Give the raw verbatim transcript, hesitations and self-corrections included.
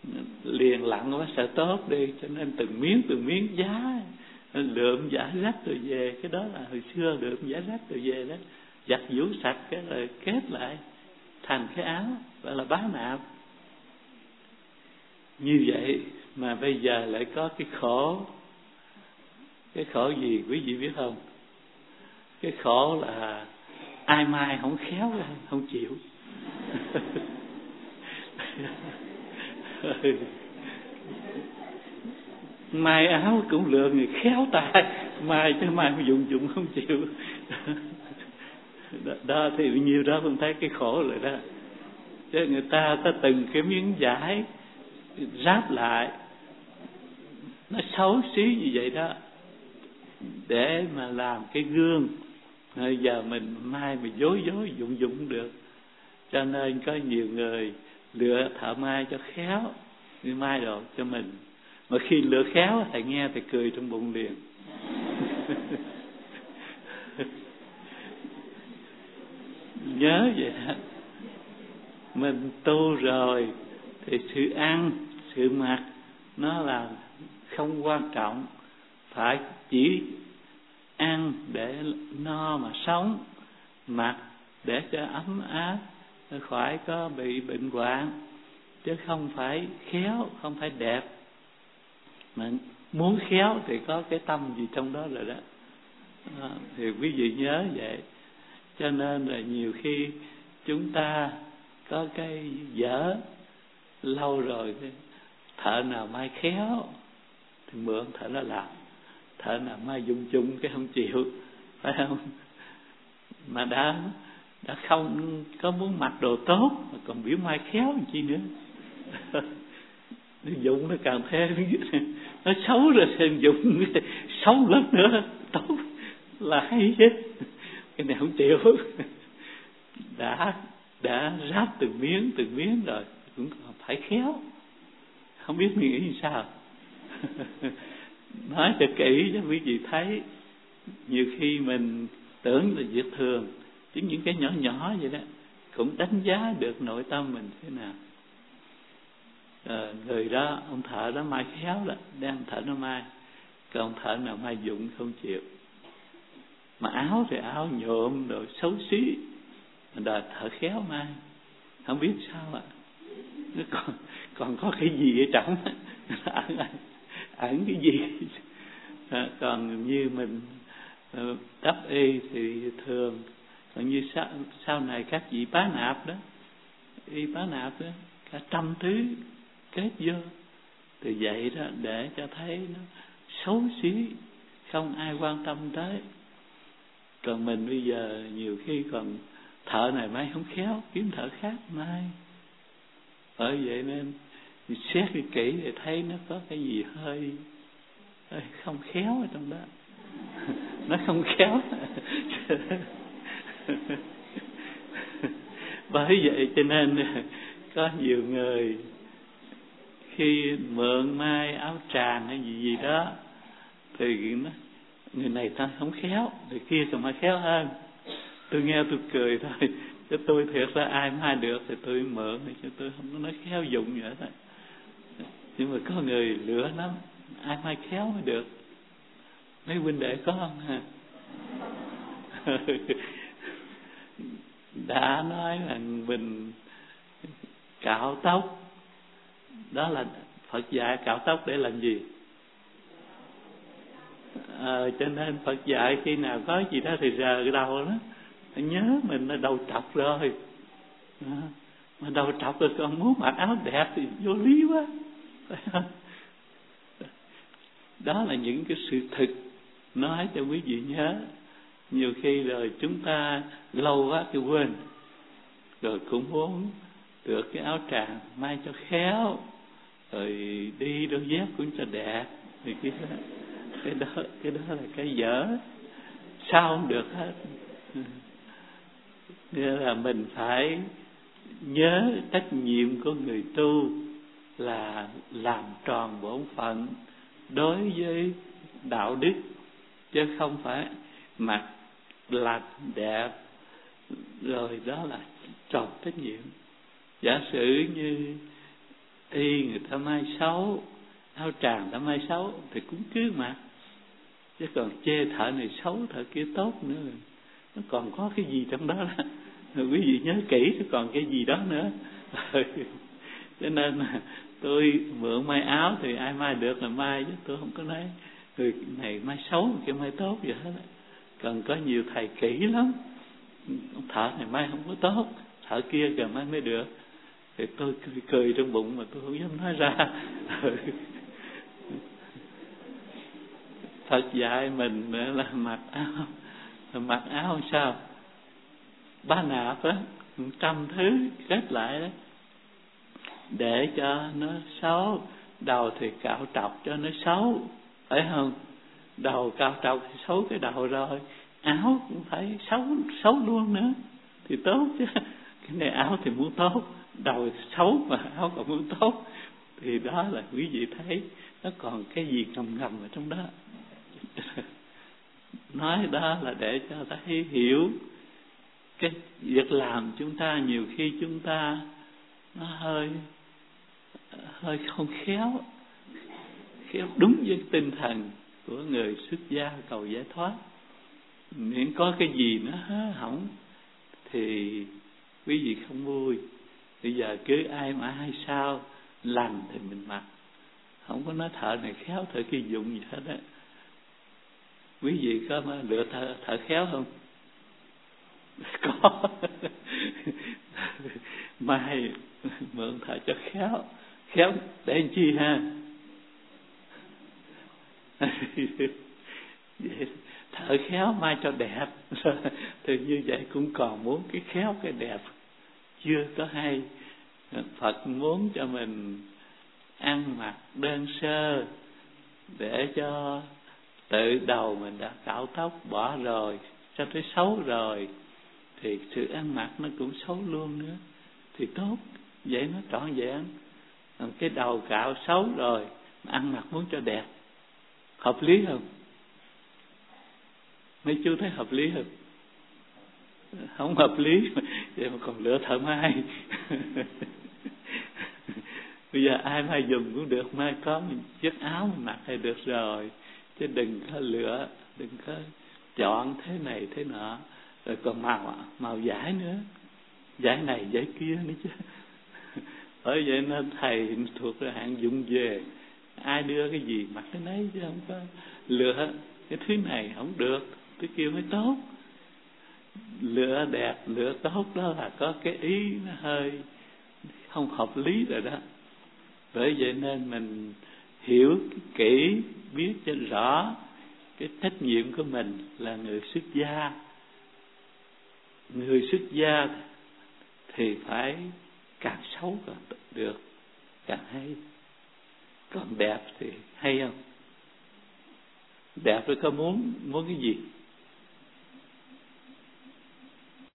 liền lặng quá sợ tốt đi, cho nên từng miếng từng miếng giá lượm giả rách rồi về. Cái đó là hồi xưa lượm giả rách rồi về đó, giặt giũ sạch cái rồi kết lại thành cái áo, gọi là bá nạp. Như vậy mà bây giờ lại có cái khổ. Cái khổ gì quý vị biết không? Cái khổ là ai mai không khéo, không chịu. Mai áo cũng lựa người khéo tay, mai chứ mai dụng dụng không chịu. Đó, đó thì nhiều đó không thấy cái khổ rồi đó. Chứ người ta có từng cái miếng vải ráp lại, nó xấu xí như vậy đó, để mà làm cái gương. Bây giờ mình mai mà dối dối dụng dụng được. Cho nên có nhiều người lựa thợ mai cho khéo, đi mai đồ cho mình. Mà khi lựa khéo thầy nghe thầy cười trong bụng liền. Nhớ vậy đó. Mình tu rồi thì sự ăn, sự mặc nó là không quan trọng. Phải chỉ ăn để no mà sống, mặc để cho ấm áp, khỏi có bị bệnh hoạn, chứ không phải khéo, không phải đẹp. Mà muốn khéo thì có cái tâm gì trong đó rồi đó. À, thì quý vị nhớ vậy. Cho nên là nhiều khi chúng ta có cái dở lâu rồi, thợ nào mai khéo thì mượn thợ nó làm, thợ nào mai dụng chung cái không chịu, phải không? Mà đã đã không có muốn mặc đồ tốt mà còn biểu mai khéo làm chi nữa. Nó dụng nó càng thêm, nó xấu rồi thì dụng xấu lắm nữa, tốt là hay chứ. Cái này không chịu. Đã đã ráp từng miếng từng miếng rồi cũng phải khéo. Không biết nghĩ sao. Nói cho kỹ cho quý vị thấy. Nhiều khi mình tưởng là việc thường, chứ những cái nhỏ nhỏ vậy đó cũng đánh giá được nội tâm mình thế nào. À, người đó, ông thợ đó mai khéo đó, đang thợ nó mai, còn thợ nào mai dụng không chịu. Mà áo thì áo nhuộm rồi xấu xí, đòi thợ khéo mai, không biết sao ạ. Nó còn còn có cái gì ở trong ẩn ẩn cái gì. À, còn như mình uh, đắp y thì thường, còn như sau, sau này các vị bá nạp đó, y bá nạp đó, cả trăm thứ kết vô, từ vậy đó để cho thấy nó xấu xí, không ai quan tâm tới. Còn mình bây giờ nhiều khi còn thợ này mai không khéo, kiếm thợ khác mai. Bởi vậy nên xét cái kỹ để thấy nó có cái gì hơi, hơi không khéo ở trong đó. Nó không khéo. Bởi vậy cho nên có nhiều người khi mượn mai áo tràng hay gì gì đó thì nó, người này ta không khéo, người kia còn mai khéo hơn. Tôi nghe tôi cười thôi, chứ tôi thiệt ra ai mai được thì tôi mượn, chứ tôi không có nói khéo dụng vậy thôi. Nhưng mà có người lựa lắm, ai mai khéo mới được. Mấy huynh đệ có không ha? Đã nói là mình cạo tóc, đó là Phật dạy cạo tóc để làm gì? À, cho nên Phật dạy khi nào có gì đó thì rờ cái đầu đó, nhớ mình là đầu trọc rồi. À, mà đầu trọc rồi còn muốn mặc áo đẹp thì vô lý quá. Đó là những cái sự thực nói cho quý vị nhớ. Nhiều khi rồi chúng ta lâu quá thì quên, rồi cũng muốn được cái áo tràng may cho khéo, rồi đi đôi dép cũng cho đẹp, thì cái đó, cái đó, cái đó là cái dở, sao không được hết. Nên là mình phải nhớ trách nhiệm của người tu là làm tròn bổn phận đối với đạo đức, chứ không phải mặc lành đẹp rồi đó là tròn trách nhiệm. Giả sử như y người ta may xấu, áo tràng người ta may xấu thì cũng cứ mặc. Chứ còn chê thợ này xấu, thợ kia tốt nữa, nó còn có cái gì trong đó đó. Rồi quý vị nhớ kỹ, nó còn cái gì đó nữa. Cho nên tôi mượn may áo thì ai may được là may, chứ tôi không có nói người này may xấu, kia may tốt vậy hết. Còn có nhiều thầy kỹ lắm, thợ này may không có tốt, thợ kia kìa may mới được. Thì tôi cười, cười trong bụng mà tôi không dám nói ra. Phật dạy mình là mặc áo, mặc áo sao? Ba nạp á, trăm thứ kết lại đó, để cho nó xấu. Đầu thì cạo trọc cho nó xấu, phải không? Đầu cạo trọc thì xấu cái đầu rồi, áo cũng phải xấu xấu luôn nữa thì tốt chứ. Cái này áo thì muốn tốt, đầu thì xấu mà áo còn muốn tốt, thì đó là quý vị thấy nó còn cái gì ngầm ngầm ở trong đó. Nói đó là để cho ta hiểu cái việc làm chúng ta nhiều khi chúng ta nó hơi hơi không khéo, khéo đúng với tinh thần của người xuất gia cầu giải thoát. Miễn có cái gì nó hỏng thì quý vị không vui. Bây giờ cứ ai mà hay sao lành thì mình mặc, không có nói thợ này khéo thợ kia dụng gì hết á. Quý vị có mà lựa thợ, thợ khéo không? Có. Mai mượn thợ cho khéo. Khéo để làm chi ha? Vậy, thợ khéo mai cho đẹp. Thì như vậy cũng còn muốn cái khéo cái đẹp, chưa có hay. Phật muốn cho mình ăn mặc đơn sơ, để cho tự đầu mình đã cạo tóc bỏ rồi, cho tới xấu rồi thì sự ăn mặc nó cũng xấu luôn nữa thì tốt. Vậy nó trọn vẹn. Cái đầu cạo xấu rồi mà ăn mặc muốn cho đẹp, hợp lý không? Mấy chú thấy hợp lý không? Không hợp lý. Vậy mà còn lựa thợ may. Bây giờ ai may dùng cũng được, may có chiếc áo mà mặc thì được rồi, chứ đừng có lựa, đừng có chọn thế này thế nọ, rồi còn màu màu vải nữa, vải này vải kia nữa chứ. Bởi vậy nên thầy thuộc là hạng dụng về, ai đưa cái gì mặc cái nấy, chứ không có lựa cái thứ này không được, cái kia mới tốt. Lựa đẹp, lựa tốt đó là có cái ý nó hơi không hợp lý rồi đó. Bởi vậy nên mình hiểu kỹ, biết cho rõ cái trách nhiệm của mình là người xuất gia. Người xuất gia thì phải càng xấu càng được, càng hay. Còn đẹp thì hay không? Đẹp rồi có muốn muốn cái gì?